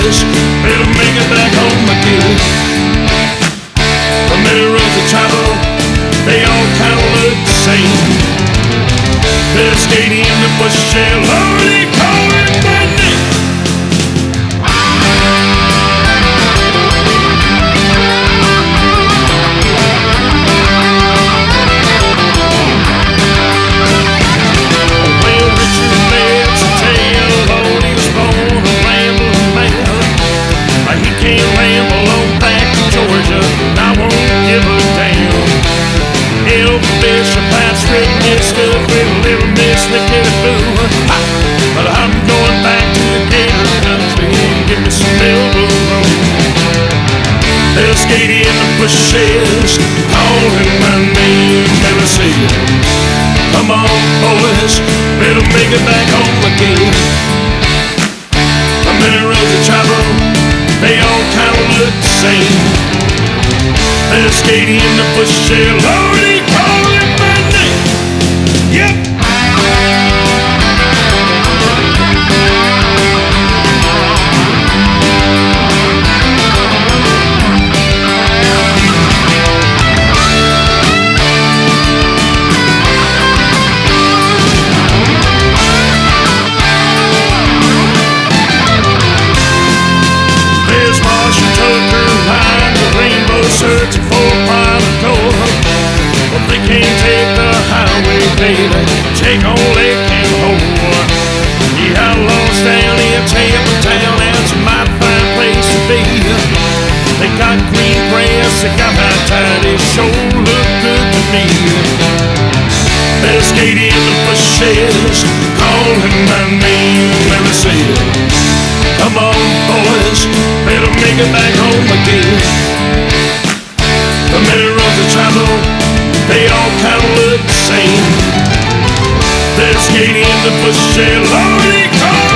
bushes, better make it back home again. The many roads to travel, they all kind of look the same. They're skating in the bushes, Lordy, calling my name. Well, Richard Bed's a tale, Lord, he was born a rambling man. He can't ramble on back to Georgia, and I won't give a damn. Elvis Bishop, Pat written his stuff with Little Miss Nicky Boo. But I'm going back to the Gator country and give me some elbow room. They'll skate in the bushes, calling my name, never see it. Come on, boys, better make it back home again. The many roads to travel, they all kind of look the same. They're skating in the bushes, Lordy, calling my name. Yep. There's Marshall Tucker behind the rainbow, searching for a pile of gold. But they can't take the highway, baby, take all they can hold. The outlaws down in Tampa Town, that's a mighty fine place to be. They got green grass, they got high tide, it sure look good to me. They're skating in the bushes, calling my name, never see it. Come on, boys, better make it back home again. The many roads to travel, they all kind of look the same. They're skating in the bushes, Lordy,